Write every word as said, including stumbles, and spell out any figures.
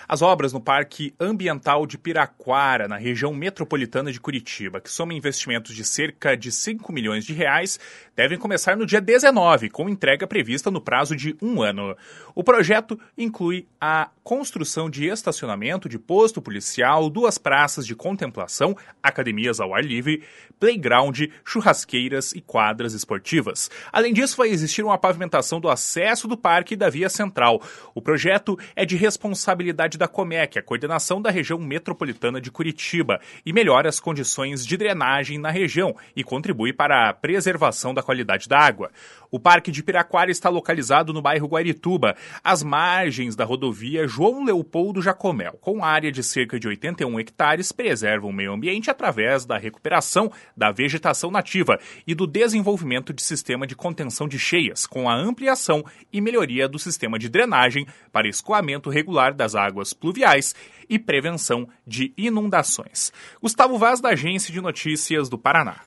As obras no Parque Ambiental de Piraquara, na região metropolitana de Curitiba, que somam investimentos de cerca de cinco milhões de reais, devem começar no dia dezenove, com entrega prevista no prazo de um ano. O projeto inclui a construção de estacionamento, de posto policial, duas praças de contemplação, academias ao ar livre, playground, churrasqueiras e quadras esportivas. Além disso, vai existir uma pavimentação do acesso do parque e da via central. O projeto é de responsabilidade da Comec, a coordenação da região metropolitana de Curitiba, e melhora as condições de drenagem na região e contribui para a preservação da qualidade da água. O Parque de Piraquara está localizado no bairro Guarituba, às margens da rodovia João Leopoldo Jacomel. Com área de cerca de oitenta e um hectares, preserva o meio ambiente através da recuperação da vegetação nativa e do desenvolvimento de sistema de contenção de cheias, com a ampliação e melhoria do sistema de drenagem para escoamento regular das águas pluviais e prevenção de inundações. Gustavo Vaz, da Agência de Notícias do Paraná.